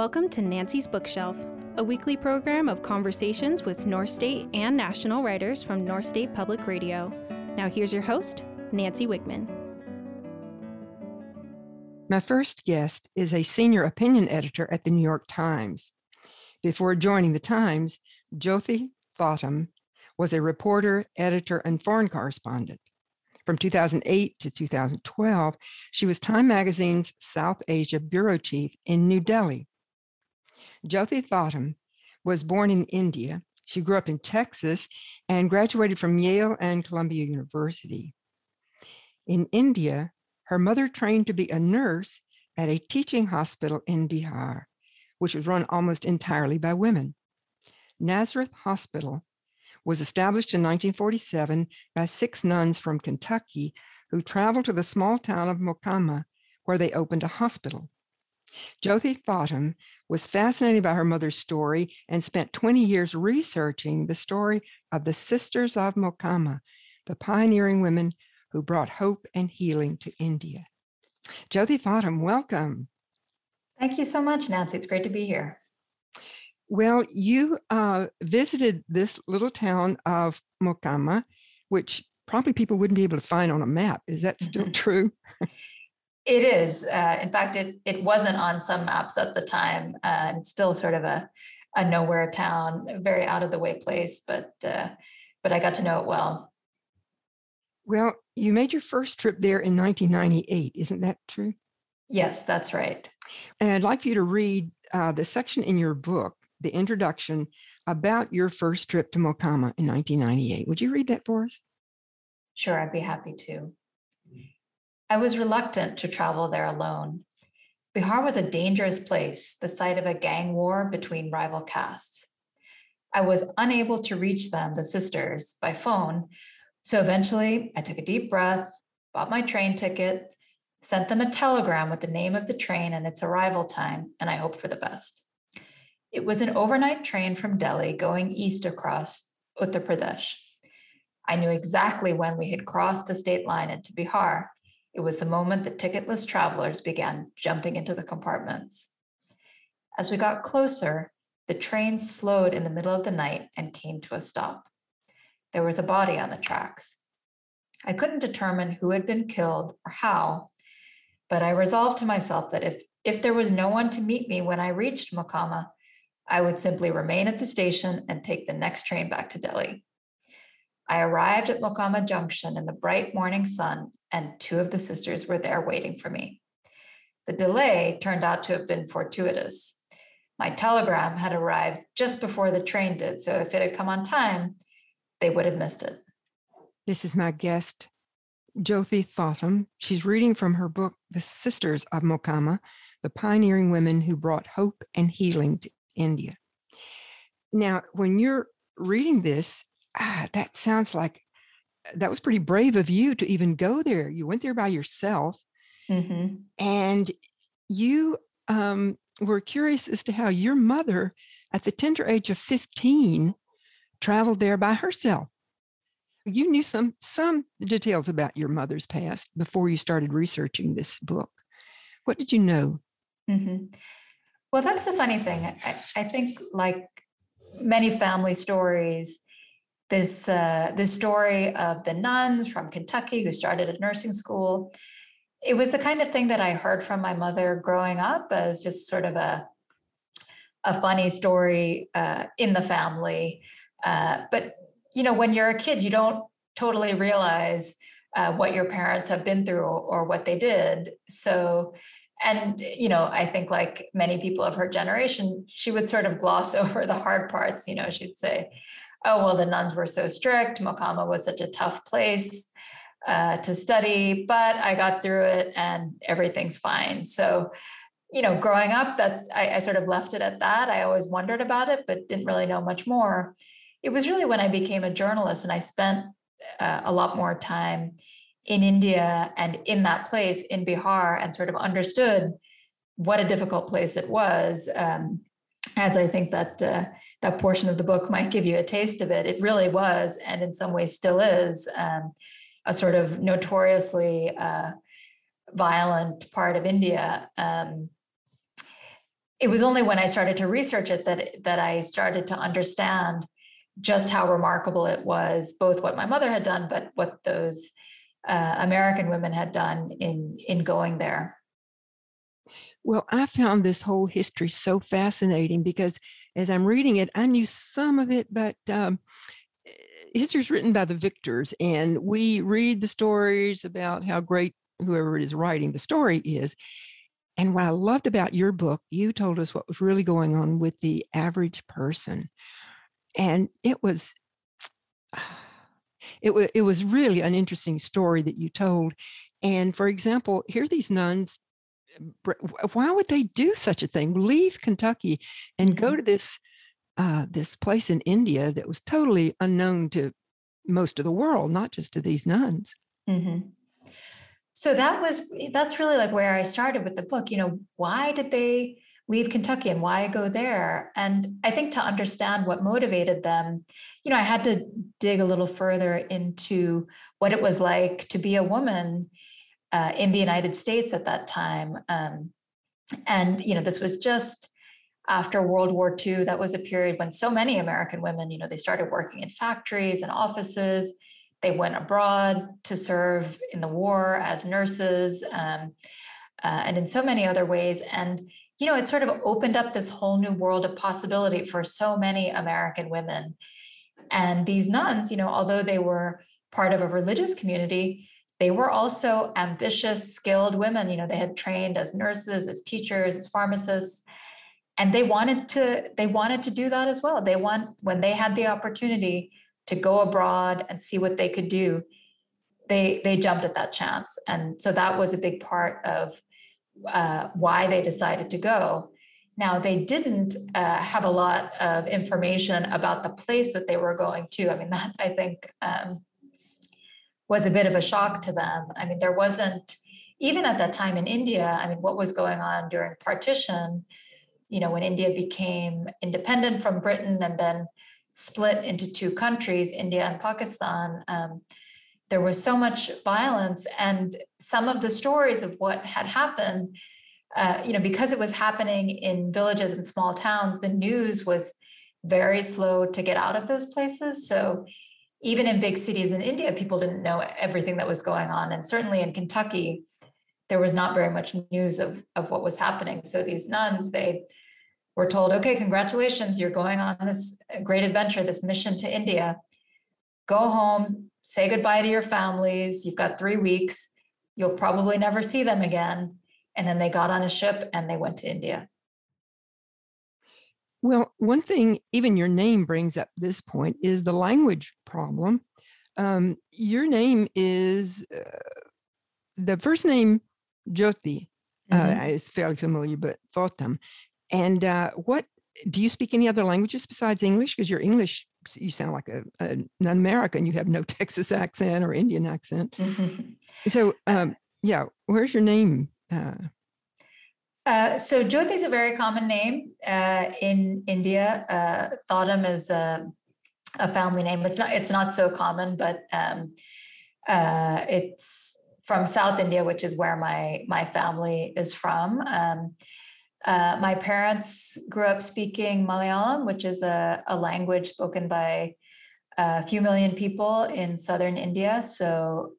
Welcome to Nancy's Bookshelf, a weekly program of conversations with North State and national writers from North State Public Radio. Now here's your host, Nancy Wigman. My first guest is a senior opinion editor at the New York Times. Before joining the Times, Jyothi Thottam was a reporter, editor, and foreign correspondent. From 2008 to 2012, she was Time Magazine's South Asia bureau chief in New Delhi. Jyothi Thottam was born in India. She grew up in Texas and graduated from Yale and Columbia University. In India, her mother trained to be a nurse at a teaching hospital in Bihar, which was run almost entirely by women. Nazareth Hospital was established in 1947 by 6 nuns from Kentucky who traveled to the small town of Mokama, where they opened a hospital. Jyothi Thottam was fascinated by her mother's story and spent 20 years researching the story of the Sisters of Mokama, the pioneering women who brought hope and healing to India. Jyothi Thottam, welcome. Thank you so much, Nancy. It's great to be here. Well, you visited this little town of Mokama, which probably people wouldn't be able to find on a map. Is that still true? It is. In fact, it wasn't on some maps at the time. It's still sort of a nowhere town, a very out of the way place, but I got to know it well. Well, you made your first trip there in 1998. Isn't that true? Yes, that's right. And I'd like for you to read the section in your book, the introduction, about your first trip to Mokama in 1998. Would you read that for us? Sure, I'd be happy to. I was reluctant to travel there alone. Bihar was a dangerous place, the site of a gang war between rival castes. I was unable to reach them, the sisters, by phone, so eventually I took a deep breath, bought my train ticket, sent them a telegram with the name of the train and its arrival time, and I hoped for the best. It was an overnight train from Delhi going east across Uttar Pradesh. I knew exactly when we had crossed the state line into Bihar. It was the moment that ticketless travelers began jumping into the compartments. As we got closer, the train slowed in the middle of the night and came to a stop. There was a body on the tracks. I couldn't determine who had been killed or how, but I resolved to myself that if there was no one to meet me when I reached Mokama, I would simply remain at the station and take the next train back to Delhi. I arrived at Mokama Junction in the bright morning sun, and 2 of the sisters were there waiting for me. The delay turned out to have been fortuitous. My telegram had arrived just before the train did, so if it had come on time, they would have missed it. This is my guest, Jyothi Thottam. She's reading from her book, The Sisters of Mokama, the pioneering women who brought hope and healing to India. Now, when you're reading this, that sounds like that was pretty brave of you to even go there. You went there by yourself, and you were curious as to how your mother, at the tender age of 15, traveled there by herself. You knew some details about your mother's past before you started researching this book. What did you know? Well, that's the funny thing. I think, like many family stories, this story of the nuns from Kentucky who started a nursing school, it was the kind of thing that I heard from my mother growing up as just sort of a funny story in the family. But, when you're a kid, you don't totally realize what your parents have been through or what they did. So, and, I think like many people of her generation, she would sort of gloss over the hard parts. She'd say, oh, well, the nuns were so strict. Mokama was such a tough place to study, but I got through it and everything's fine. So, growing up, I sort of left it at that. I always wondered about it, but didn't really know much more. It was really when I became a journalist and I spent a lot more time in India and in that place in Bihar and sort of understood what a difficult place it was. As I think that portion of the book might give you a taste of it, it really was, and in some ways still is, a sort of notoriously violent part of India. it was only when I started to research it that I started to understand just how remarkable it was, both what my mother had done, but what those American women had done in going there. Well, I found this whole history so fascinating because as I'm reading it, I knew some of it, but history is written by the victors, and we read the stories about how great whoever is writing the story is. And what I loved about your book, you told us what was really going on with the average person. And it was really an interesting story that you told. And for example, here are these nuns. Why would they do such a thing? Leave Kentucky and go to this place in India that was totally unknown to most of the world, not just to these nuns. Mm-hmm. So that's really like where I started with the book. Why did they leave Kentucky and why go there? And I think to understand what motivated them, I had to dig a little further into what it was like to be a woman in the United States at that time. And this was just after World War II. That was a period when so many American women, they started working in factories and offices. They went abroad to serve in the war as nurses, and in so many other ways. And, it sort of opened up this whole new world of possibility for so many American women. And these nuns, although they were part of a religious community, they were also ambitious, skilled women. They had trained as nurses, as teachers, as pharmacists, and they wanted to do that as well. When they had the opportunity to go abroad and see what they could do, they jumped at that chance. And so that was a big part of why they decided to go. Now, they didn't have a lot of information about the place that they were going to. I mean, that I think was a bit of a shock to them. I mean, there wasn't, even at that time in India, I mean, what was going on during partition, when India became independent from Britain and then split into two countries, India and Pakistan, there was so much violence. And some of the stories of what had happened, because it was happening in villages and small towns, the news was very slow to get out of those places. So even in big cities in India, people didn't know everything that was going on. And certainly in Kentucky, there was not very much news of what was happening. So these nuns, they were told, okay, congratulations, you're going on this great adventure, this mission to India. Go home, say goodbye to your families. You've got 3 weeks. You'll probably never see them again. And then they got on a ship and they went to India. Well, one thing even your name brings up this point is the language problem. Your name is the first name, Jyoti, is fairly familiar, but Thotam. And what do you speak any other languages besides English? Because your English, you sound like an American. You have no Texas accent or Indian accent. So, where's your name? So Jyoti is a very common name in India. Thotam is a family name. It's not so common, but it's from South India, which is where my family is from. My parents grew up speaking Malayalam, which is a language spoken by a few million people in southern India. So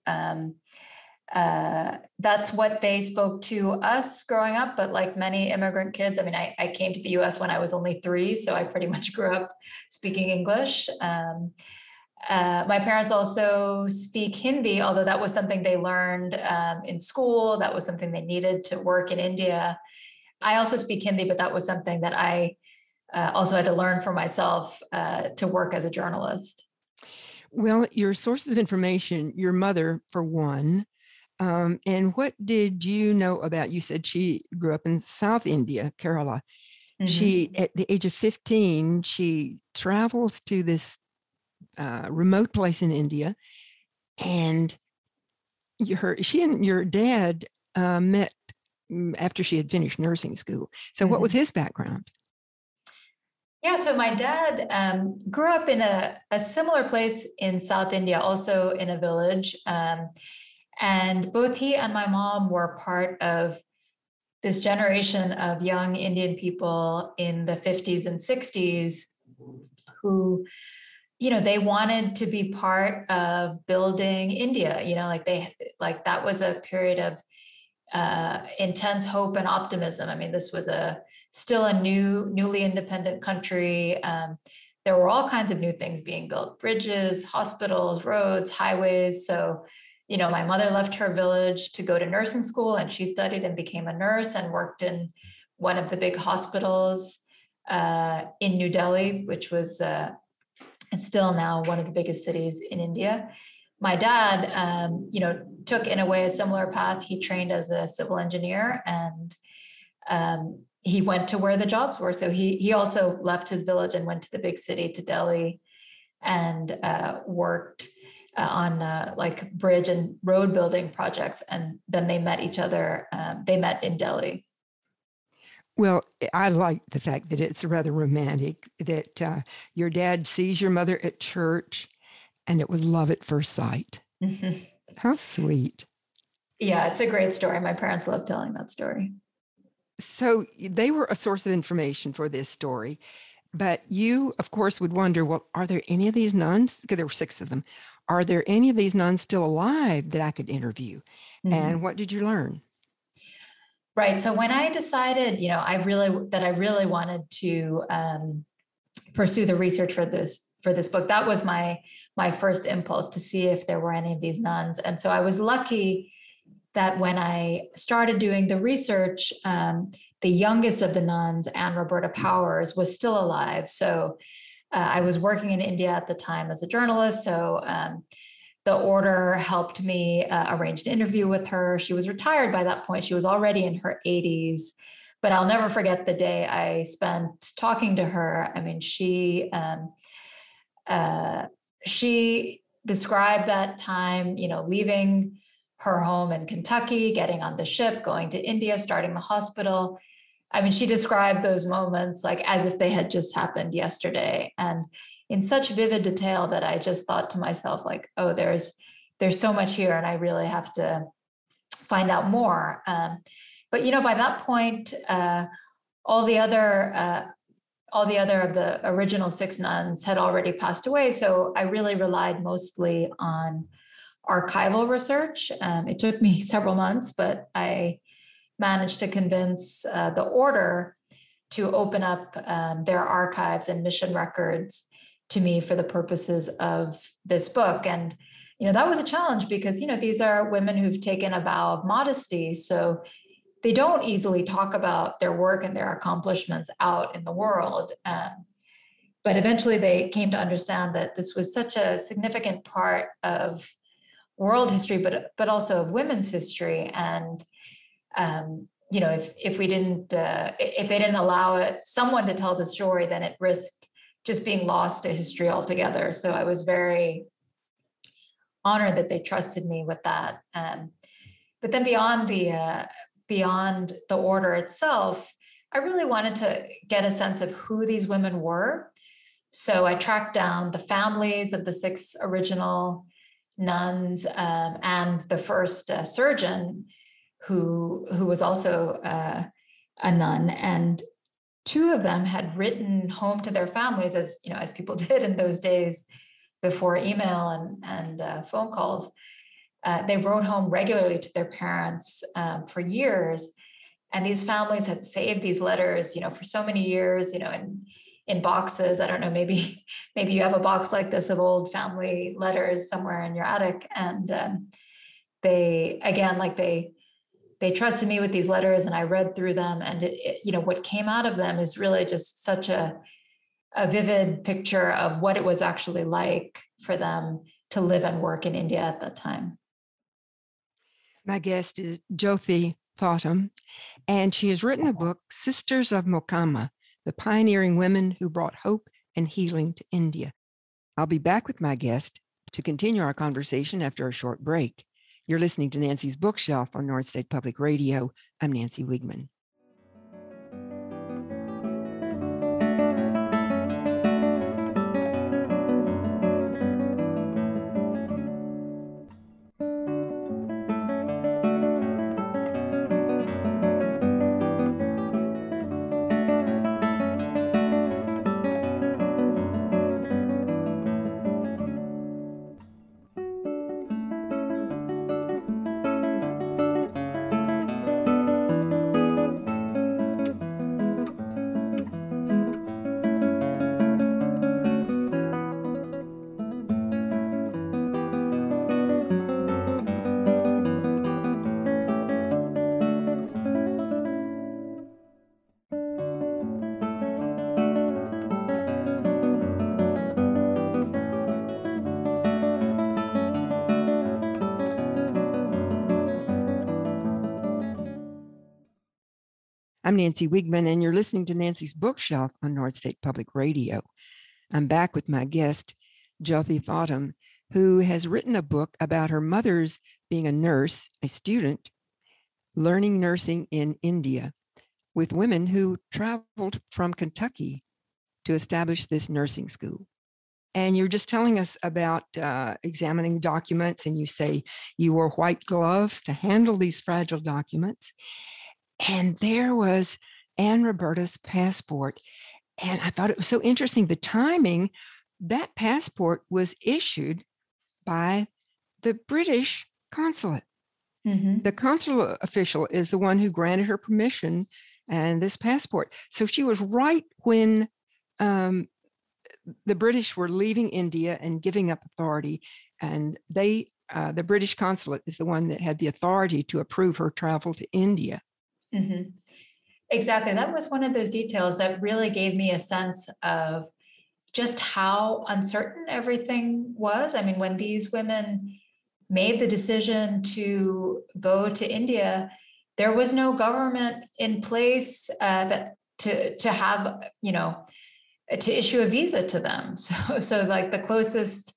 that's what they spoke to us growing up. But like many immigrant kids, I mean, I came to the US when I was only 3, so I pretty much grew up speaking English. My parents also speak Hindi, although that was something they learned in school. That was something they needed to work in India. I also speak Hindi, but that was something that I also had to learn for myself to work as a journalist. Well, your sources of information, your mother, for one, and what did you know about, you said she grew up in South India, Kerala. Mm-hmm. She, at the age of 15, she travels to this remote place in India, and she and your dad met after she had finished nursing school. So what was his background? Yeah, so my dad grew up in a similar place in South India, also in a village. And both he and my mom were part of this generation of young Indian people in the 50s and 60s who, they wanted to be part of building India, like that was a period of intense hope and optimism. I mean, this was still a newly independent country. There were all kinds of new things being built: bridges, hospitals, roads, highways. So, my mother left her village to go to nursing school, and she studied and became a nurse and worked in one of the big hospitals in New Delhi, which was it's still now one of the biggest cities in India. My dad, took in a way a similar path. He trained as a civil engineer, and he went to where the jobs were. So he also left his village and went to the big city, to Delhi, and worked on like bridge and road building projects. And then they met each other. They met in Delhi. Well, I like the fact that it's rather romantic, that your dad sees your mother at church and it was love at first sight. How sweet. Yeah, it's a great story. My parents love telling that story. So they were a source of information for this story. But you, of course, would wonder, well, are there any of these nuns? Because there were 6 of them. Are there any of these nuns still alive that I could interview? Mm-hmm. And what did you learn? Right. So when I decided, I really wanted to pursue the research for this book, that was my first impulse, to see if there were any of these nuns. And so I was lucky that when I started doing the research, the youngest of the nuns, Anne Roberta Powers, was still alive. So I was working in India at the time as a journalist. So the order helped me arrange an interview with her. She was retired by that point. She was already in her 80s, but I'll never forget the day I spent talking to her. I mean, she described that time, leaving her home in Kentucky, getting on the ship, going to India, starting the hospital. I mean, she described those moments like as if they had just happened yesterday, and in such vivid detail that I just thought to myself, like, oh, there's so much here, and I really have to find out more. But by that point, all the other of the original 6 nuns had already passed away. So I really relied mostly on archival research. It took me several months, but I managed to convince the order to open up their archives and mission records to me for the purposes of this book. And, that was a challenge because, these are women who've taken a vow of modesty. So they don't easily talk about their work and their accomplishments out in the world. But eventually they came to understand that this was such a significant part of world history, but also of women's history. And, if they didn't allow someone to tell the story, then it risked just being lost to history altogether. So I was very honored that they trusted me with that. But then beyond the order itself, I really wanted to get a sense of who these women were. So I tracked down the families of the 6 original nuns and the first surgeon who was also a nun. And 2 of them had written home to their families, as people did in those days before email and phone calls. They wrote home regularly to their parents for years. And these families had saved these letters, for so many years, in boxes. I don't know, maybe you have a box like this of old family letters somewhere in your attic. And they trusted me with these letters, and I read through them. And what came out of them is really just such a vivid picture of what it was actually like for them to live and work in India at that time. My guest is Jyothi Thottam, and she has written a book, Sisters of Mokama, the pioneering women who brought hope and healing to India. I'll be back with my guest to continue our conversation after a short break. You're listening to Nancy's Bookshelf on North State Public Radio. I'm Nancy Wiegman. I'm Nancy Wiegman, and you're listening to Nancy's Bookshelf on North State Public Radio. I'm back with my guest, Jyoti Thottam, who has written a book about her mother's being a nurse, a student, learning nursing in India with women who traveled from Kentucky to establish this nursing school. And you're just telling us about examining documents, and you say you wore white gloves to handle these fragile documents. And there was Anne Roberta's passport. And I thought it was so interesting. The timing, that passport was issued by the British consulate. Mm-hmm. The consular official is the one who granted her permission and this passport. So she was right when the British were leaving India and giving up authority. And the British consulate is the one that had the authority to approve her travel to India. Mm-hmm. Exactly. That was one of those details that really gave me a sense of just how uncertain everything was. I mean, when these women made the decision to go to India, there was no government in place that to have, to issue a visa to them. So like the closest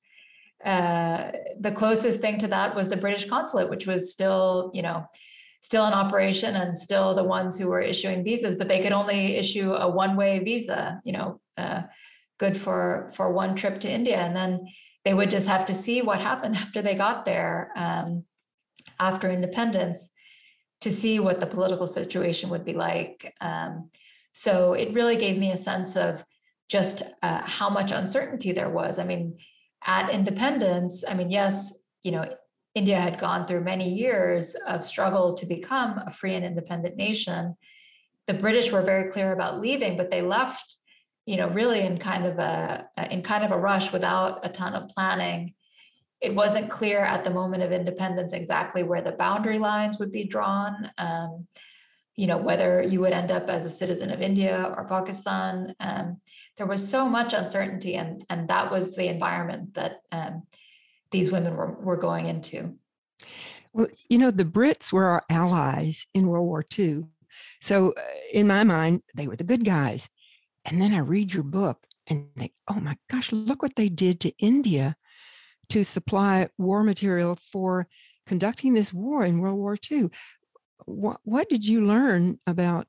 thing to that was the British consulate, which was still in operation and still the ones who were issuing visas, but they could only issue a one-way visa, good for one trip to India. And then they would just have to see what happened after they got there, after independence, to see what the political situation would be like. So it really gave me a sense of just how much uncertainty there was. I mean, at independence, yes, India had gone through many years of struggle to become a free and independent nation. The British were very clear about leaving, but they left, really in kind of a rush without a ton of planning. It wasn't clear at the moment of independence exactly where the boundary lines would be drawn, whether you would end up as a citizen of India or Pakistan. There was so much uncertainty, and that was the environment that these women were going into. Well, the Brits were our allies in World War II. So in my mind, they were the good guys. And then I read your book and think, oh my gosh, look what they did to India to supply war material for conducting this war in World War II. What did you learn about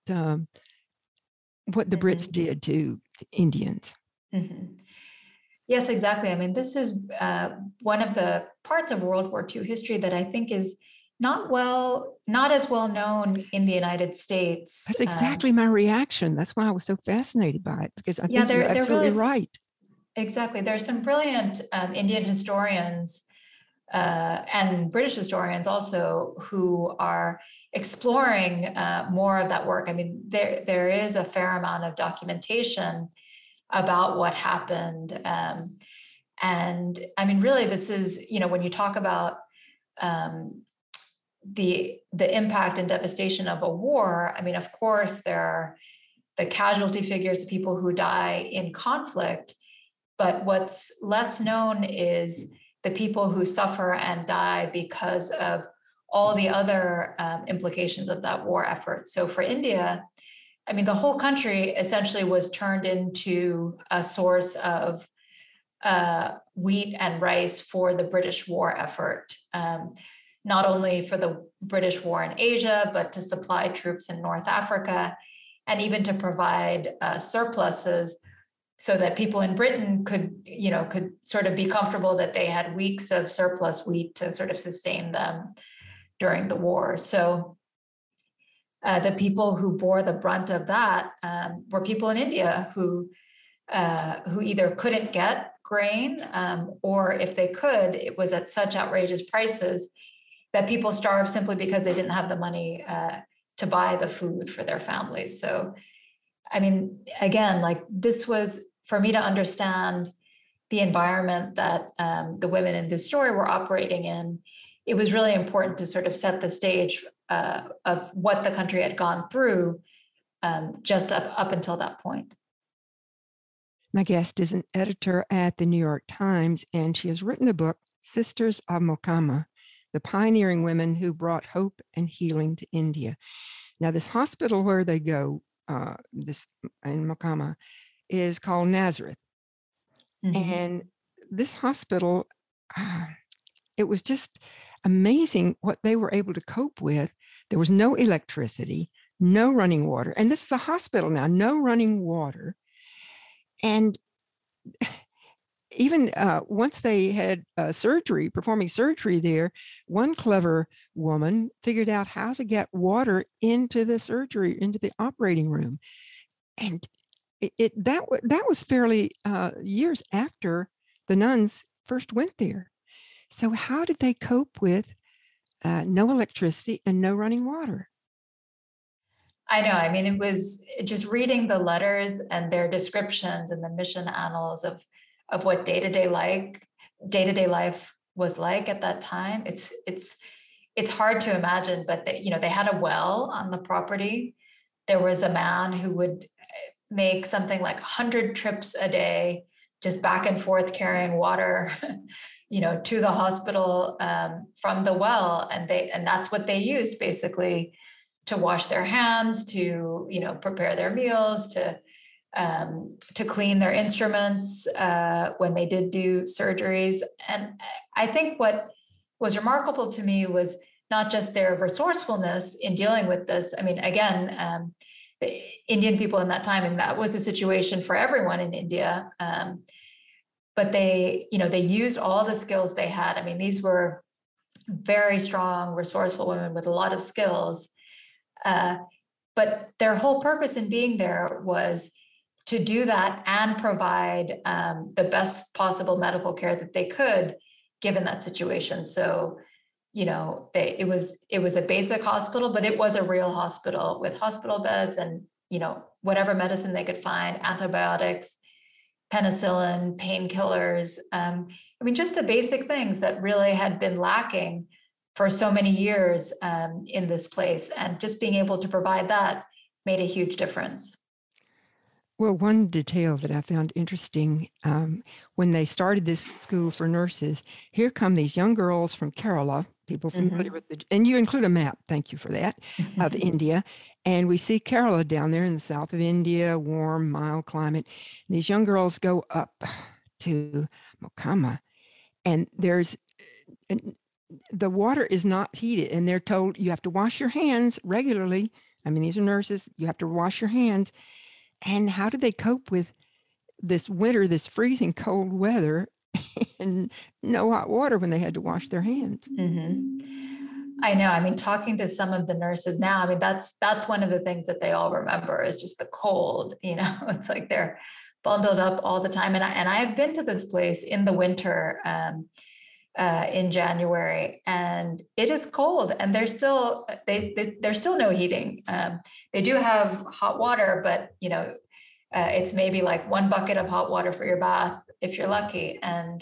what the Brits did to the Indians? Mm-hmm. Yes, exactly. This is one of the parts of World War II history that I think is not as well known in the United States. That's exactly my reaction. That's why I was so fascinated by it, because I think you're absolutely right. Exactly. There are some brilliant Indian historians and British historians also who are exploring more of that work. There is a fair amount of documentation about what happened. And really, this is, when you talk about the impact and devastation of a war, of course, there are the casualty figures, the people who die in conflict, but what's less known is the people who suffer and die because of all the other implications of that war effort. So for India, the whole country essentially was turned into a source of wheat and rice for the British war effort, not only for the British war in Asia, but to supply troops in North Africa, and even to provide surpluses so that people in Britain could sort of be comfortable that they had weeks of surplus wheat to sort of sustain them during the war. So the people who bore the brunt of that were people in India who either couldn't get grain, or if they could, it was at such outrageous prices that people starved simply because they didn't have the money to buy the food for their families. So, again, this was, for me to understand the environment that the women in this story were operating in, it was really important to sort of set the stage of what the country had gone through just up until that point. My guest is an editor at the New York Times, and she has written a book, Sisters of Mokama, the pioneering women who brought hope and healing to India. Now, this hospital where they go, this in Mokama, is called Nazareth. And this hospital, it was just amazing what they were able to cope with. There was no electricity, no running water. And this is a hospital now, no running water. And even once they had performing surgery there, one clever woman figured out how to get water into the operating room. And that was fairly years after the nuns first went there. So how did they cope with no electricity and no running water? I know. I mean, it was just reading the letters and their descriptions and the mission annals of what day-to-day life was like at that time. It's hard to imagine, but they had a well on the property. There was a man who would make something like 100 trips a day, just back and forth carrying water, to the hospital from the well, and that's what they used basically to wash their hands, to prepare their meals, to clean their instruments when they did do surgeries. And I think what was remarkable to me was not just their resourcefulness in dealing with this. I mean, again, the Indian people in that time, and that was the situation for everyone in India. But they used all the skills they had. I mean, these were very strong, resourceful women with a lot of skills. But their whole purpose in being there was to do that and provide the best possible medical care that they could, given that situation. So, it was a basic hospital, but it was a real hospital with hospital beds and, whatever medicine they could find, antibiotics, penicillin, painkillers. I mean, just the basic things that really had been lacking for so many years in this place. And just being able to provide that made a huge difference. Well, one detail that I found interesting, when they started this school for nurses, here come these young girls from Kerala, people familiar with and you include a map, thank you for that, of India. And we see Kerala down there in the south of India, warm, mild climate. And these young girls go up to Mokama, and the water is not heated, and they're told you have to wash your hands regularly. I mean, these are nurses, you have to wash your hands. And how did they cope with this winter, this freezing cold weather, and no hot water when they had to wash their hands? I know. I mean, talking to some of the nurses now, I mean, that's one of the things that they all remember is just the cold. It's like they're bundled up all the time. And I've been to this place in the winter in January, and it is cold, and there's still no heating. They do have hot water, but it's maybe like one bucket of hot water for your bath if you're lucky. And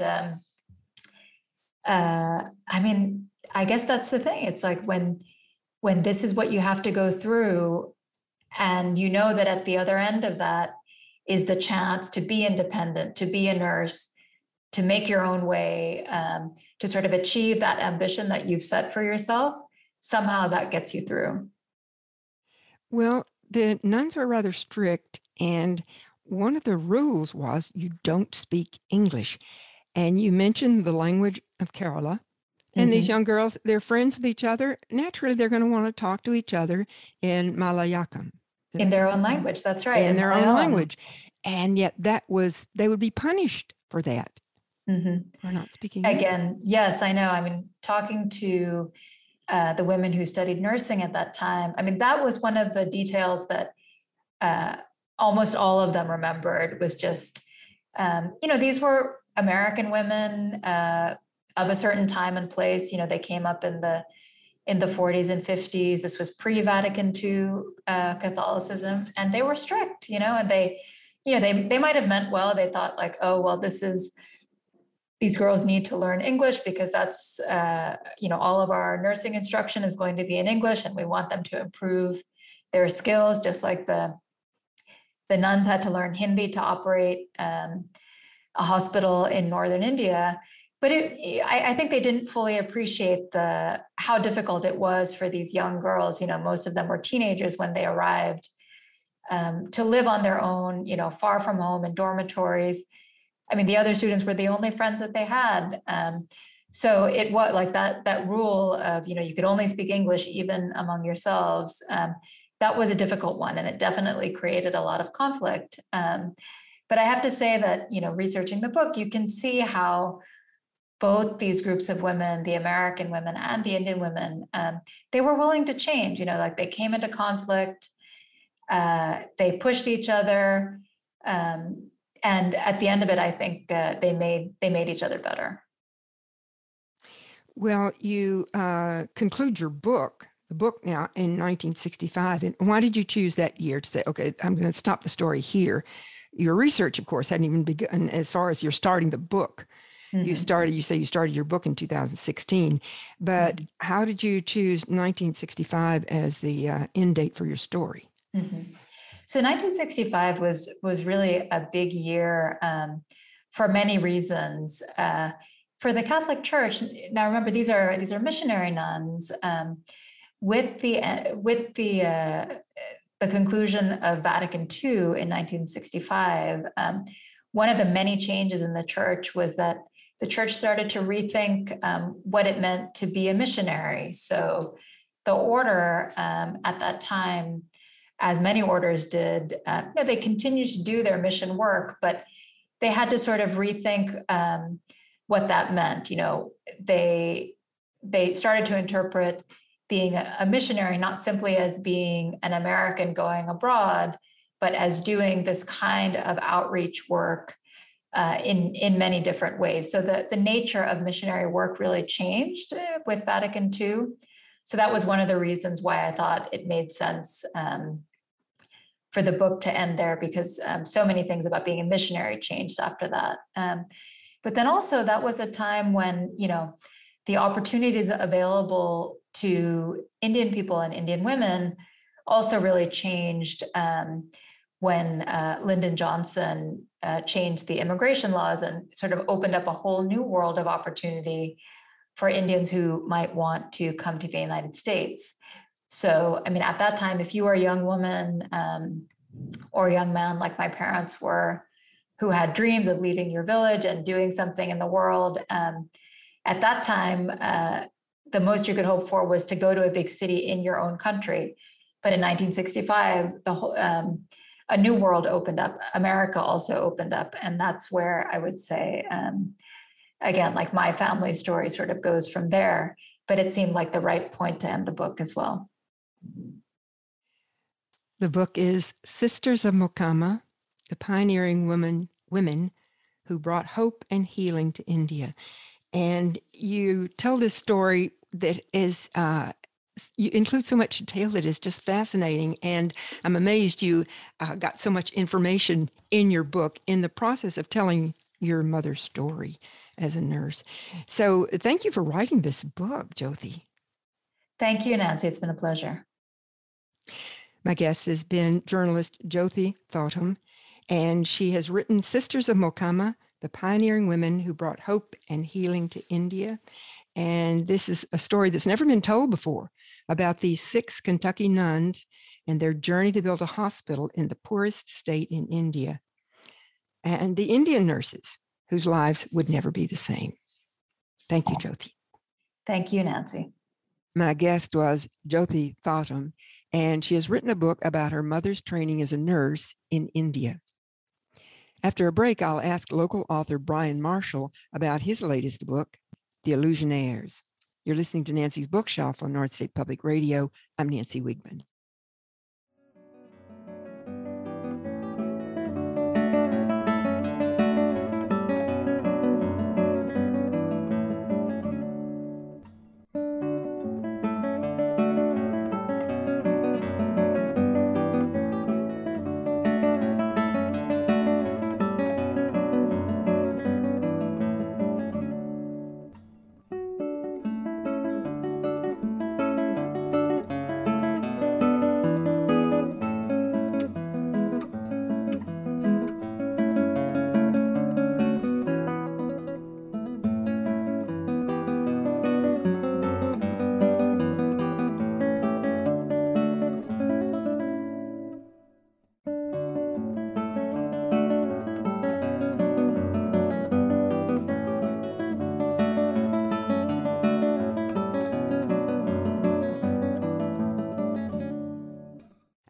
I mean, I guess that's the thing. It's like when this is what you have to go through, and that at the other end of that is the chance to be independent, to be a nurse, to make your own way, to sort of achieve that ambition that you've set for yourself, somehow that gets you through. Well, the nuns were rather strict, and one of the rules was you don't speak English. And you mentioned the language of Kerala. And these young girls, they're friends with each other. Naturally, they're going to want to talk to each other in Malayalam. In their own language, that's right. In their own language. And yet they would be punished for that. For not speaking Again, yes, I know. I mean, talking to the women who studied nursing at that time, I mean, that was one of the details that almost all of them remembered was just, these were American women of a certain time and place. They came up in the 40s and 50s. This was pre-Vatican II Catholicism, and they were strict, and they might have meant well. They thought like, oh, well, these girls need to learn English because that's, all of our nursing instruction is going to be in English, and we want them to improve their skills, just like the nuns had to learn Hindi to operate a hospital in northern India. But I think they didn't fully appreciate how difficult it was for these young girls. Most of them were teenagers when they arrived, to live on their own, far from home in dormitories. I mean, the other students were the only friends that they had. So it was like that rule of, you could only speak English even among yourselves. That was a difficult one, and it definitely created a lot of conflict. But I have to say that, researching the book, you can see how both these groups of women, the American women and the Indian women, they were willing to change. Like they came into conflict, they pushed each other, and at the end of it, I think they made each other better. Well, you conclude your book, the book now, in 1965. And why did you choose that year to say, okay, I'm going to stop the story here? Your research, of course, hadn't even begun as far as you're starting the book. Mm-hmm. You say you started your book in 2016, but mm-hmm. How did you choose 1965 as the end date for your story? Mm-hmm. So 1965 was really a big year for many reasons. For the Catholic Church, now remember these are missionary nuns. With the conclusion of Vatican II in 1965, one of the many changes in the church was that the church started to rethink what it meant to be a missionary. So the order at that time, as many orders did, they continued to do their mission work, but they had to sort of rethink what that meant. They started to interpret being a missionary not simply as being an American going abroad, but as doing this kind of outreach work in many different ways. So the nature of missionary work really changed with Vatican II. So that was one of the reasons why I thought it made sense for the book to end there, because so many things about being a missionary changed after that. But then also that was a time when, the opportunities available to Indian people and Indian women also really changed when Lyndon Johnson changed the immigration laws and sort of opened up a whole new world of opportunity for Indians who might want to come to the United States. So, I mean, at that time, if you were a young woman or a young man like my parents were, who had dreams of leaving your village and doing something in the world, at that time, the most you could hope for was to go to a big city in your own country. But in 1965, a new world opened up. America also opened up. And that's where I would say, again, like my family story sort of goes from there. But it seemed like the right point to end the book as well. The book is Sisters of Mokama, the Pioneering Women Who Brought Hope and Healing to India. And you tell this story that is, you include so much detail that is just fascinating. And I'm amazed you got so much information in your book in the process of telling your mother's story as a nurse. So thank you for writing this book, Jyothi. Thank you, Nancy. It's been a pleasure. My guest has been journalist Jyothi Thottam, and she has written Sisters of Mokama, the Pioneering Women Who Brought Hope and Healing to India. And this is a story that's never been told before about these 6 Kentucky nuns and their journey to build a hospital in the poorest state in India, and the Indian nurses whose lives would never be the same. Thank you, Jyothi. Thank you, Nancy. My guest was Jyothi Thottam, and she has written a book about her mother's training as a nurse in India. After a break, I'll ask local author Brian Marshall about his latest book, The Illusionaires. You're listening to Nancy's Bookshelf on North State Public Radio. I'm Nancy Wiegman.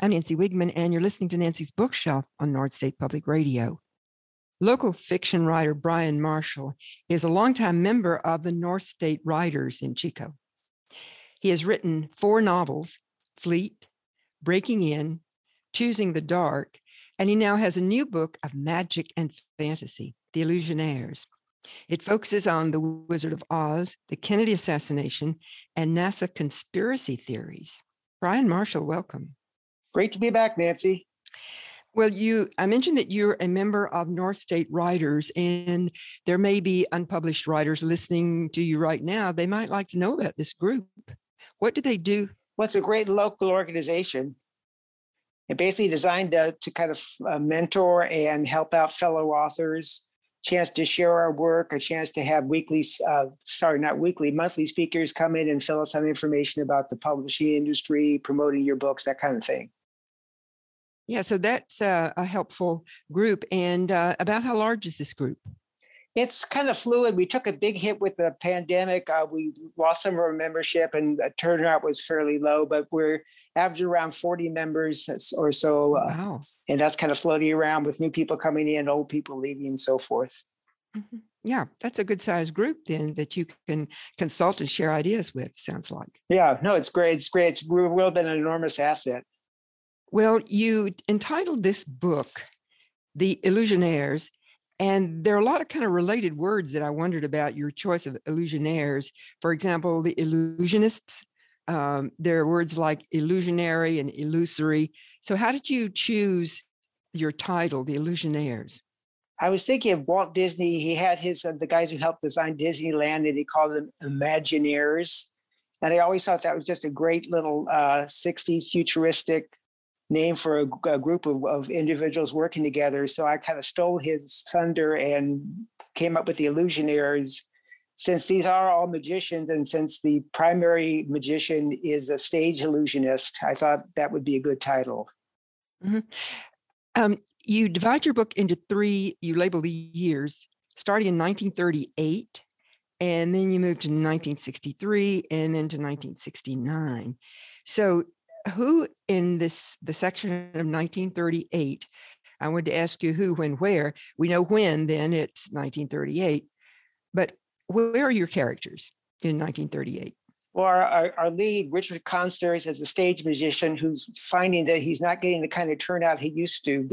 I'm Nancy Wigman, and you're listening to Nancy's Bookshelf on North State Public Radio. Local fiction writer Bryan Marshall is a longtime member of the North State Writers in Chico. He has written 4 novels, Fleet, Breaking In, Choosing the Dark, and he now has a new book of magic and fantasy, The Illusionaires. It focuses on the Wizard of Oz, the Kennedy assassination, and NASA conspiracy theories. Bryan Marshall, welcome. Great to be back, Nancy. Well, I mentioned that you're a member of North State Writers, and there may be unpublished writers listening to you right now. They might like to know about this group. What do they do? Well, it's a great local organization. It basically designed to kind of mentor and help out fellow authors, chance to share our work, a chance to have monthly speakers come in and fill us some information about the publishing industry, promoting your books, that kind of thing. Yeah, so that's a helpful group. And about how large is this group? It's kind of fluid. We took a big hit with the pandemic. We lost some of our membership and the turnout was fairly low, but we're averaging around 40 members or so. Wow. And that's kind of floating around with new people coming in, old people leaving and so forth. Mm-hmm. Yeah, that's a good sized group then that you can consult and share ideas with, sounds like. Yeah, no, it's great. It's great. It's really been an enormous asset. Well, you entitled this book, The Illusionaires, and there are a lot of kind of related words that I wondered about your choice of illusionaires. For example, the illusionists, there are words like illusionary and illusory. So how did you choose your title, The Illusionaires? I was thinking of Walt Disney. He had the guys who helped design Disneyland, and he called them Imagineers. And I always thought that was just a great little 60s futuristic name for a group of individuals working together. So I kind of stole his thunder and came up with the Illusionaires. Since these are all magicians, and since the primary magician is a stage illusionist, I thought that would be a good title. Mm-hmm. You divide your book into 3, you label the years, starting in 1938, and then you move to 1963, and then to 1969. So who in the section of 1938, I wanted to ask you who, when, where. We know when, then it's 1938, but where are your characters in 1938? Well, our lead, Richard Consters, is a stage magician who's finding that he's not getting the kind of turnout he used to.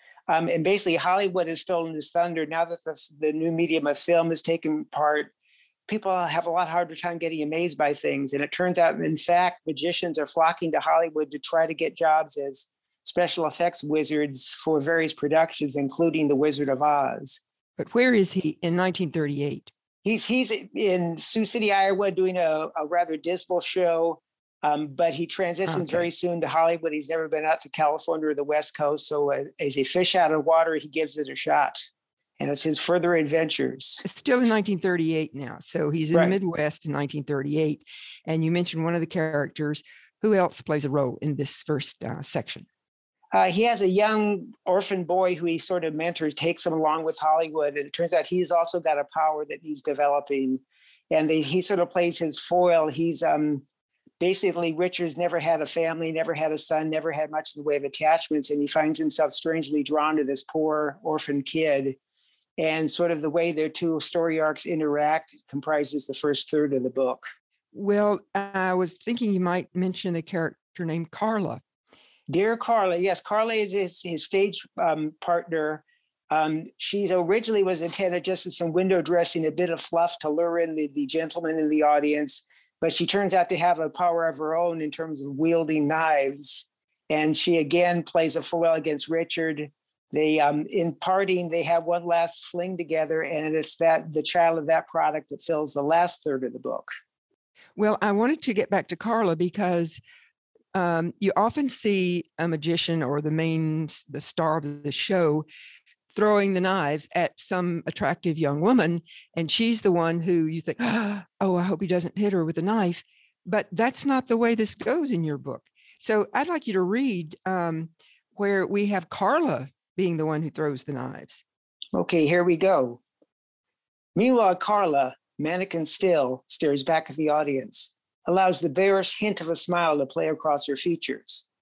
And basically, Hollywood has stolen his thunder. Now that the new medium of film has taken part, people have a lot harder time getting amazed by things. And it turns out, in fact, magicians are flocking to Hollywood to try to get jobs as special effects wizards for various productions, including The Wizard of Oz. But where is he in 1938? He's in Sioux City, Iowa, doing a rather dismal show, but he transitions very soon to Hollywood. He's never been out to California or the West Coast. So as a fish out of water, he gives it a shot. And it's his further adventures. It's still in 1938 now. So he's in the Midwest in 1938. And you mentioned one of the characters. Who else plays a role in this first section? He has a young orphan boy who he sort of mentors, takes him along with Hollywood. And it turns out he's also got a power that he's developing. And he sort of plays his foil. He's basically, Richard's never had a family, never had a son, never had much in the way of attachments. And he finds himself strangely drawn to this poor orphan kid. And sort of the way their 2 story arcs interact comprises the first third of the book. Well, I was thinking you might mention a character named Carla. Dear Carla, yes, Carla is his stage partner. She originally was intended just as some window dressing, a bit of fluff to lure in the gentleman in the audience, but she turns out to have a power of her own in terms of wielding knives. And she again plays a foil against Richard. They, in parting, they have one last fling together, and it's the child of that product that fills the last third of the book. Well, I wanted to get back to Carla because you often see a magician or the star of the show throwing the knives at some attractive young woman, and she's the one who you think, oh, I hope he doesn't hit her with a knife. But that's not the way this goes in your book. So I'd like you to read where we have Carla being the one who throws the knives. Okay, here we go. Meanwhile, Carla, mannequin still, stares back at the audience, allows the barest hint of a smile to play across her features.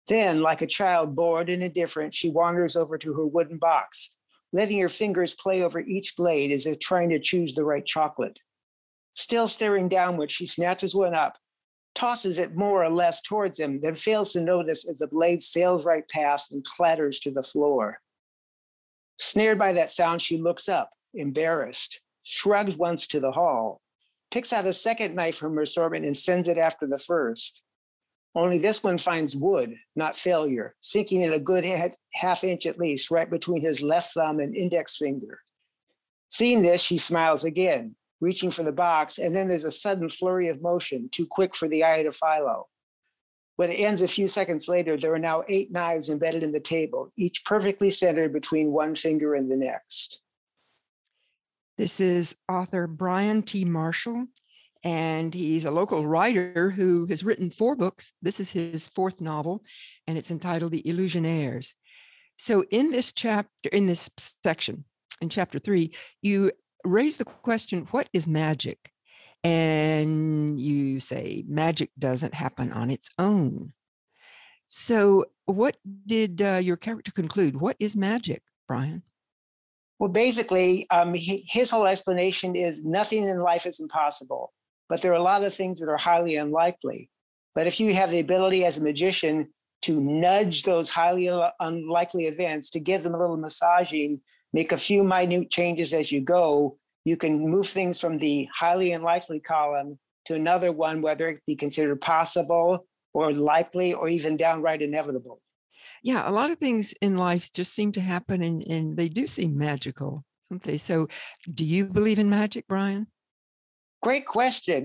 Then, like a child bored and indifferent, she wanders over to her wooden box, letting her fingers play over each blade as if trying to choose the right chocolate. Still staring downward, she snatches one up, tosses it more or less towards him, then fails to notice as the blade sails right past and clatters to the floor. Snared by that sound, she looks up, embarrassed, shrugs once to the hall, picks out a second knife from her assortment and sends it after the first. Only this one finds wood, not failure, sinking in a good half inch at least, right between his left thumb and index finger. Seeing this, she smiles again, reaching for the box, and then there's a sudden flurry of motion, too quick for the eye to follow. When it ends a few seconds later, there are now 8 knives embedded in the table, each perfectly centered between one finger and the next. This is author Brian T. Marshall, and he's a local writer who has written 4 books. This is his 4th novel, and it's entitled The Illusionaires. So in this chapter, in this section, in chapter 3, you raise the question, what is magic? And you say magic doesn't happen on its own. So what did your character conclude? What is magic, Brian? Well, basically, his whole explanation is nothing in life is impossible, but there are a lot of things that are highly unlikely. But if you have the ability as a magician to nudge those highly unlikely events, to give them a little massaging, make a few minute changes as you go, you can move things from the highly unlikely column to another one, whether it be considered possible or likely or even downright inevitable. Yeah, a lot of things in life just seem to happen and they do seem magical, don't they? So do you believe in magic, Brian? Great question.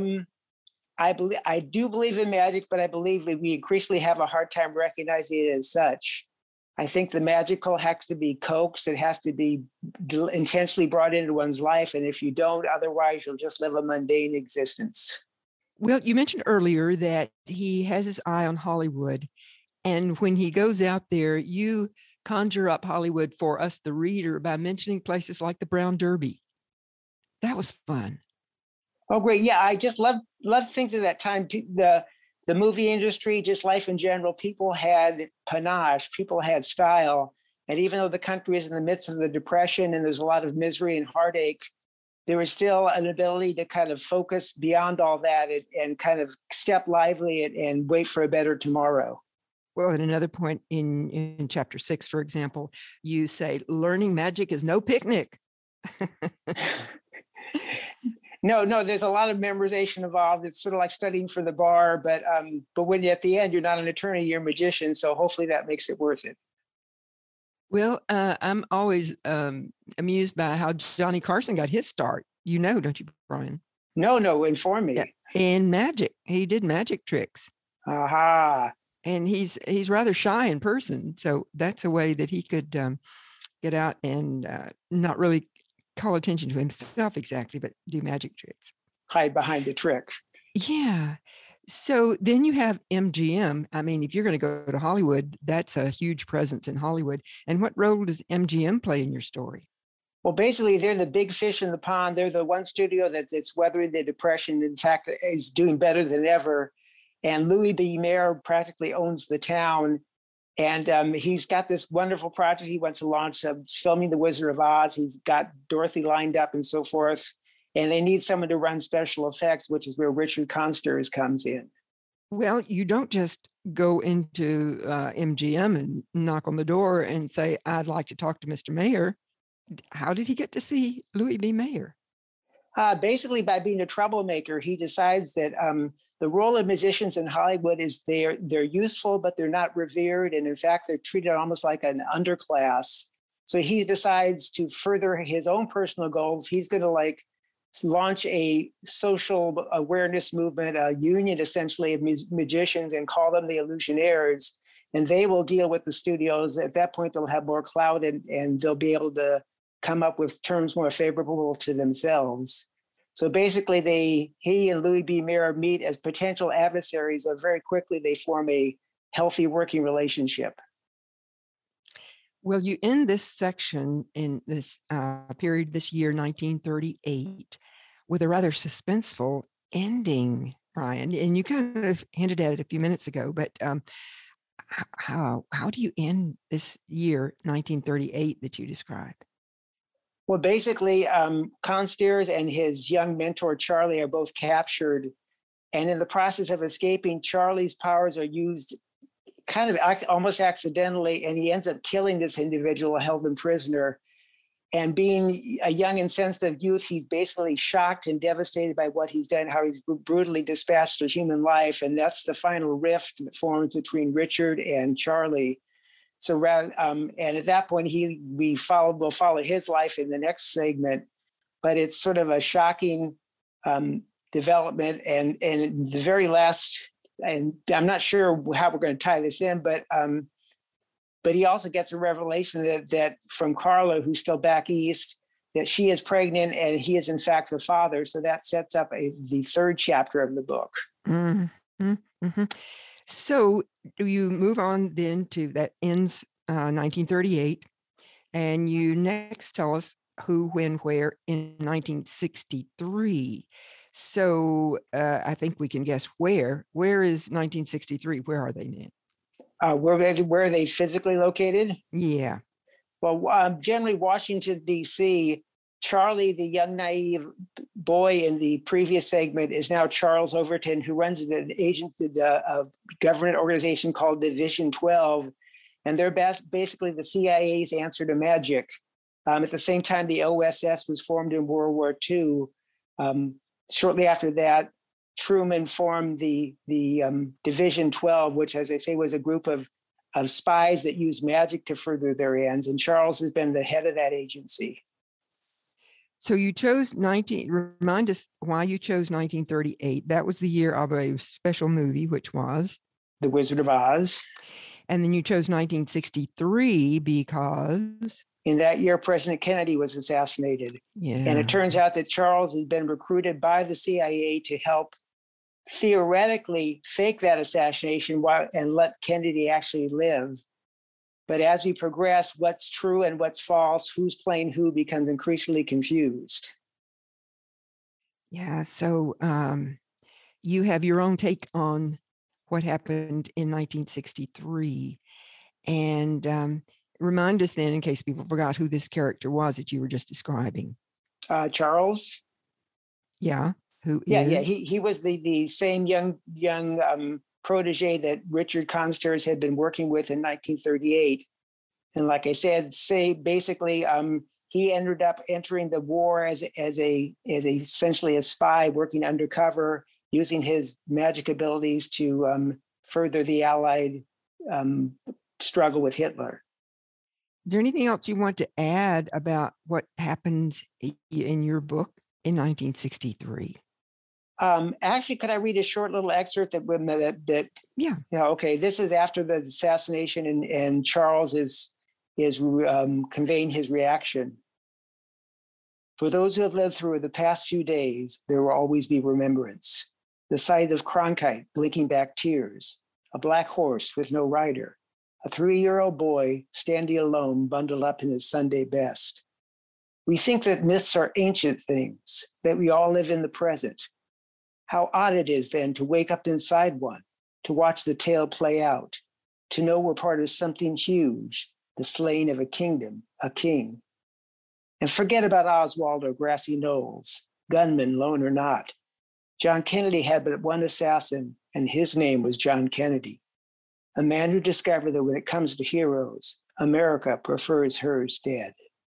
I do believe in magic, but I believe that we increasingly have a hard time recognizing it as such. I think the magical has to be coaxed. It has to be intentionally brought into one's life. And if you don't, otherwise you'll just live a mundane existence. Well, you mentioned earlier that he has his eye on Hollywood. And when he goes out there, you conjure up Hollywood for us, the reader, by mentioning places like the Brown Derby. That was fun. Oh, great. Yeah, I just love things at that time. The movie industry, just life in general, people had panache, people had style. And even though the country is in the midst of the Depression and there's a lot of misery and heartache, there was still an ability to kind of focus beyond all that and kind of step lively and wait for a better tomorrow. Well, at another point in chapter 6, for example, you say, learning magic is no picnic. No, there's a lot of memorization involved. It's sort of like studying for the bar, but when at the end, you're not an attorney, you're a magician. So hopefully that makes it worth it. Well, I'm always amused by how Johnny Carson got his start. You know, don't you, Brian? No, inform me. Yeah, in magic. He did magic tricks. Aha. And he's rather shy in person. So that's a way that he could get out and not really call attention to himself exactly, but do magic tricks. Hide behind the trick. Yeah. So then you have MGM. I mean, if you're going to go to Hollywood, that's a huge presence in Hollywood. And what role does MGM play in your story? Well, basically, they're the big fish in the pond. They're the one studio that's weathering the Depression. In fact, is doing better than ever. And Louis B. Mayer practically owns the town. And he's got this wonderful project he wants to launch, filming The Wizard of Oz. He's got Dorothy lined up and so forth. And they need someone to run special effects, which is where Richard Consters comes in. Well, you don't just go into MGM and knock on the door and say, I'd like to talk to Mr. Mayer. How did he get to see Louis B. Mayer? Basically, by being a troublemaker, he decides that the role of musicians in Hollywood is they're useful, but they're not revered. And in fact, they're treated almost like an underclass. So he decides to further his own personal goals. He's going to launch a social awareness movement, a union essentially of magicians, and call them the Illusionaires. And they will deal with the studios. At that point, they'll have more clout and they'll be able to come up with terms more favorable to themselves. So basically, he and Louis B. Mayer meet as potential adversaries, and very quickly they form a healthy working relationship. Well, you end this section in this period, this year, 1938, with a rather suspenseful ending, Brian. And you kind of hinted at it a few minutes ago, but how do you end this year, 1938, that you described? Well, basically, Constairs and his young mentor, Charlie, are both captured. And in the process of escaping, Charlie's powers are used kind of almost accidentally, and he ends up killing this individual held him prisoner. And being a young and sensitive youth, he's basically shocked and devastated by what he's done, how he's brutally dispatched a human life. And that's the final rift that forms between Richard and Charlie. So rather, and at that point, we'll follow his life in the next segment, but it's sort of a shocking development. And the very last, and I'm not sure how we're going to tie this in, but he also gets a revelation that from Carla, who's still back east, that she is pregnant and he is in fact the father. So that sets up the third chapter of the book. Mm-hmm. Mm-hmm. So do you move on then to that ends 1938, and you next tell us who, when, where in 1963. So I think we can guess where. Where is 1963? Where are they now? Where are they physically located? Yeah. Well, generally Washington, D.C. Charlie, the young naive boy in the previous segment, is now Charles Overton, who runs an agency, a government organization called Division 12. And they're basically the CIA's answer to magic. At the same time, the OSS was formed in World War II. Shortly after that, Truman formed the Division 12, which, as I say, was a group of spies that use magic to further their ends. And Charles has been the head of that agency. So you chose remind us why you chose 1938. That was the year of a special movie, which was The Wizard of Oz. And then you chose 1963 because in that year, President Kennedy was assassinated. Yeah. And it turns out that Charles had been recruited by the CIA to help theoretically fake that assassination and let Kennedy actually live. But as we progress, what's true and what's false, who's playing who, becomes increasingly confused. Yeah. So you have your own take on what happened in 1963. And remind us then, in case people forgot, who this character was that you were just describing. Charles. Yeah. Who yeah, is? Yeah. He was the same young protege that Richard Constairs had been working with in 1938. And like I said, basically, he ended up entering the war as essentially a spy working undercover, using his magic abilities to further the Allied struggle with Hitler. Is there anything else you want to add about what happens in your book in 1963? Actually, could I read a short little excerpt that Yeah. Yeah, okay. This is after the assassination, and Charles is conveying his reaction. For those who have lived through the past few days, there will always be remembrance. The sight of Cronkite blinking back tears, a black horse with no rider, a 3-year-old boy standing alone, bundled up in his Sunday best. We think that myths are ancient things, that we all live in the present. How odd it is then to wake up inside one, to watch the tale play out, to know we're part of something huge, the slaying of a kingdom, a king. And forget about Oswald or Grassy Knolls, gunman, lone or not. John Kennedy had but one assassin, and his name was John Kennedy, a man who discovered that when it comes to heroes, America prefers hers dead.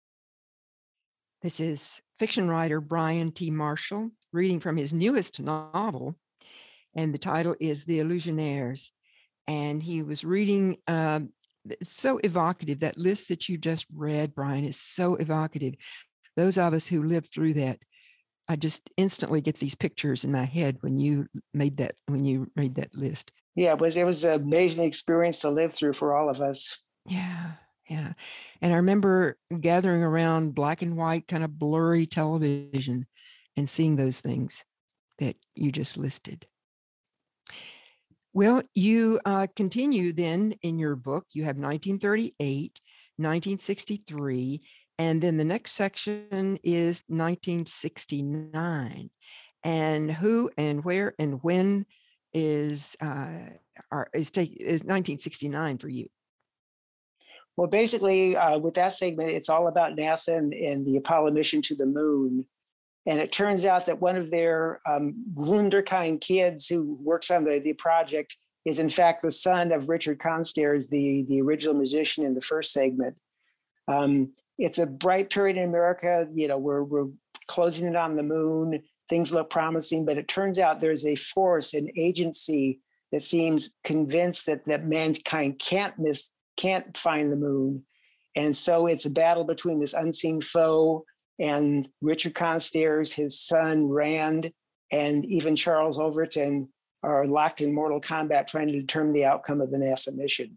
This is fiction writer Brian T. Marshall reading from his newest novel, and the title is The Illusionaires. And he was reading, so evocative. That list that you just read, Brian, is so evocative. Those of us who lived through that, I just instantly get these pictures in my head when you made that list. Yeah, it was an amazing experience to live through for all of us. Yeah. Yeah. And I remember gathering around black and white, kind of blurry television and seeing those things that you just listed. Well, you continue then in your book. You have 1938, 1963, and then the next section is 1969. And who and where and when is is 1969 for you? Well, basically, with that segment, it's all about NASA and the Apollo mission to the moon. And it turns out that one of their wunderkind kids who works on the project is, in fact, the son of Richard Constairs, the original musician in the first segment. It's a bright period in America. You know, we're closing in on the moon. Things look promising, but it turns out there's a force, an agency that seems convinced that mankind can't find the moon. And so it's a battle between this unseen foe and Richard Constairs, his son Rand, and even Charles Overton are locked in mortal combat trying to determine the outcome of the NASA mission.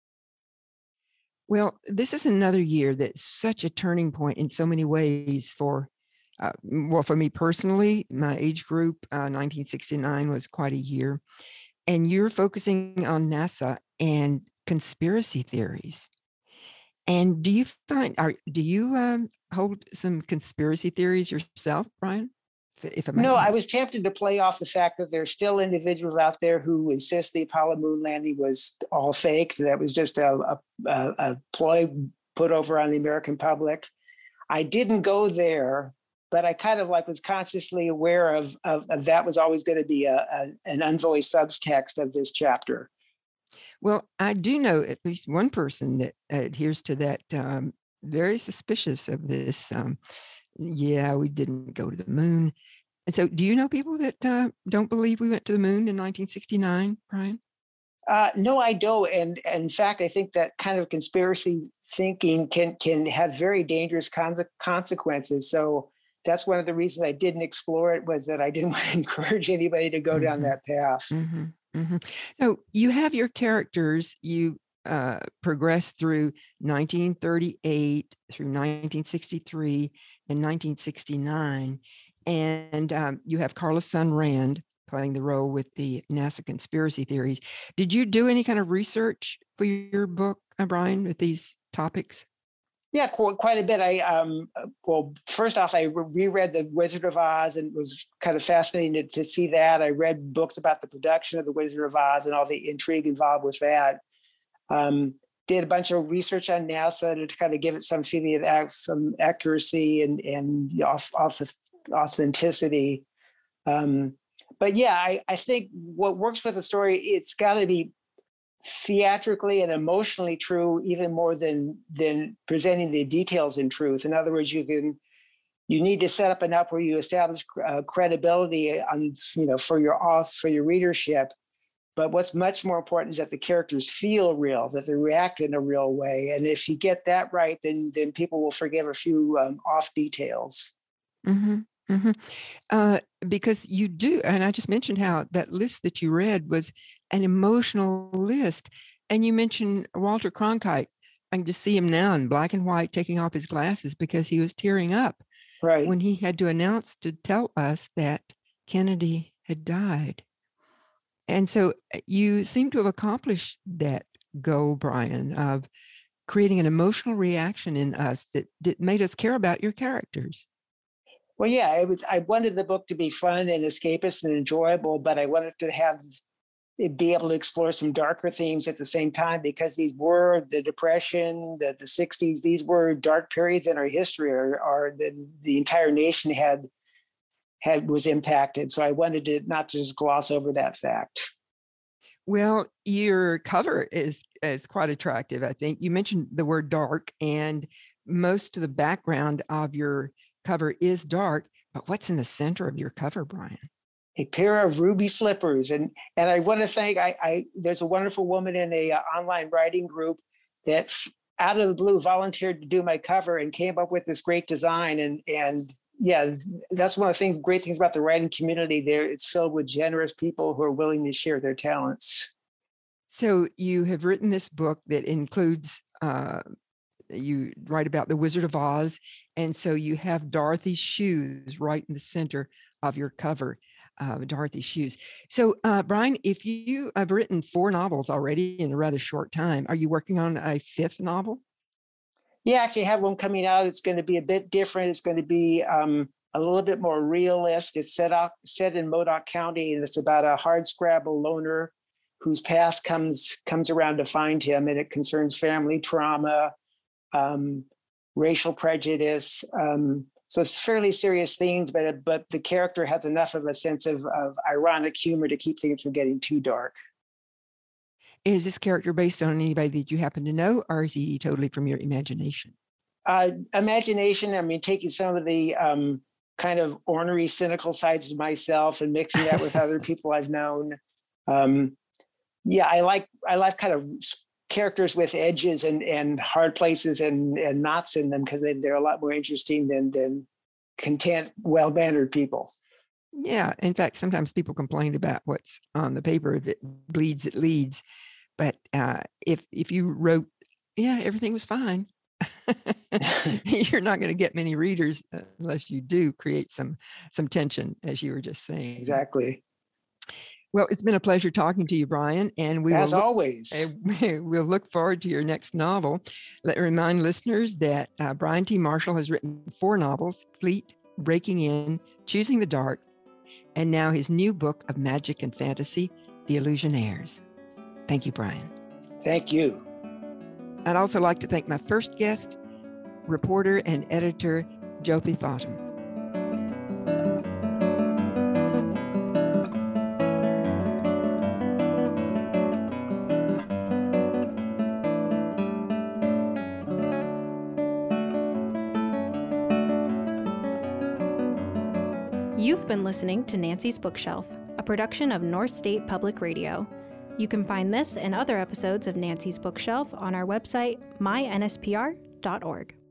Well, this is another year that's such a turning point in so many ways for me personally. My age group, 1969 was quite a year. And you're focusing on NASA and conspiracy theories. And do you hold some conspiracy theories yourself, Brian? No, I was tempted to play off the fact that there's still individuals out there who insist the Apollo moon landing was all fake. That was just a ploy put over on the American public. I didn't go there, but I kind of was consciously aware of that was always going to be an unvoiced subtext of this chapter. Well, I do know at least one person that adheres to that, very suspicious of this. Yeah, we didn't go to the moon. And so do you know people that don't believe we went to the moon in 1969, Brian? No, I don't. And in fact, I think that kind of conspiracy thinking can have very dangerous consequences. So that's one of the reasons I didn't explore it, was that I didn't want to encourage anybody to go down that path. Mm-hmm. Mm-hmm. So you have your characters, you progress through 1938 through 1963 and 1969. And you have Carla's son, Rand, playing the role with the NASA conspiracy theories. Did you do any kind of research for your book, Brian, with these topics? Yeah, quite a bit. Well, first off, I reread The Wizard of Oz, and it was kind of fascinating to see that. I read books about the production of The Wizard of Oz and all the intrigue involved with that. Did a bunch of research on NASA to kind of give it some feeling of some accuracy and authenticity. But yeah, I think what works with the story, it's got to be theatrically and emotionally true, even more than presenting the details in truth. In other words, you need to set up enough where you establish credibility on, for your readership. But what's much more important is that the characters feel real, that they react in a real way. And if you get that right, then people will forgive a few off details. Mm-hmm. Mm-hmm. Because you do, and I just mentioned how that list that you read was an emotional list. And you mentioned Walter Cronkite. I can just see him now in black and white taking off his glasses because he was tearing up when he had to tell us that Kennedy had died. And so you seem to have accomplished that goal, Brian, of creating an emotional reaction in us that made us care about your characters. Well, yeah, I wanted the book to be fun and escapist and enjoyable, but I wanted to have it be able to explore some darker themes at the same time, because these were the Depression, the 60s. These were dark periods in our history, or the entire nation was impacted. So I wanted to not just gloss over that fact. Well, your cover is quite attractive, I think. You mentioned the word dark, and most of the background of your cover is dark, but what's in the center of your cover, Brian? A pair of ruby slippers. And I want to thank, there's a wonderful woman in a online writing group that out of the blue volunteered to do my cover and came up with this great design. And yeah, that's one of the great things about the writing community there. It's filled with generous people who are willing to share their talents. So you have written this book that includes, you write about the Wizard of Oz. And so you have Dorothy's shoes right in the center of your cover, Dorothy's shoes. So Brian, if you have written 4 novels already in a rather short time, are you working on a 5th novel? Yeah, actually I have one coming out. It's going to be a bit different. It's going to be a little bit more realist. It's set in Modoc County, and it's about a hardscrabble loner whose past comes around to find him, and it concerns family trauma, racial prejudice. So it's fairly serious themes, but the character has enough of a sense of ironic humor to keep things from getting too dark. Is this character based on anybody that you happen to know, or is he totally from your imagination? Imagination. I mean, taking some of the kind of ornery, cynical sides of myself and mixing that with other people I've known. Yeah, I like kind of characters with edges and hard places and knots in them, because they're a lot more interesting than content, well-mannered people. Yeah. In fact, sometimes people complain about what's on the paper. If it bleeds, it leads. But if you wrote, yeah, everything was fine, you're not going to get many readers unless you do create some tension, as you were just saying. Exactly. Well, it's been a pleasure talking to you, Brian, and always, we'll look forward to your next novel. Let me remind listeners that Brian T. Marshall has written 4 novels: Fleet, Breaking In, Choosing the Dark, and now his new book of magic and fantasy, The Illusionaires. Thank you, Brian. Thank you. I'd also like to thank my first guest, reporter and editor, Jyoti Thottam. You've been listening to Nancy's Bookshelf, a production of North State Public Radio. You can find this and other episodes of Nancy's Bookshelf on our website, mynspr.org.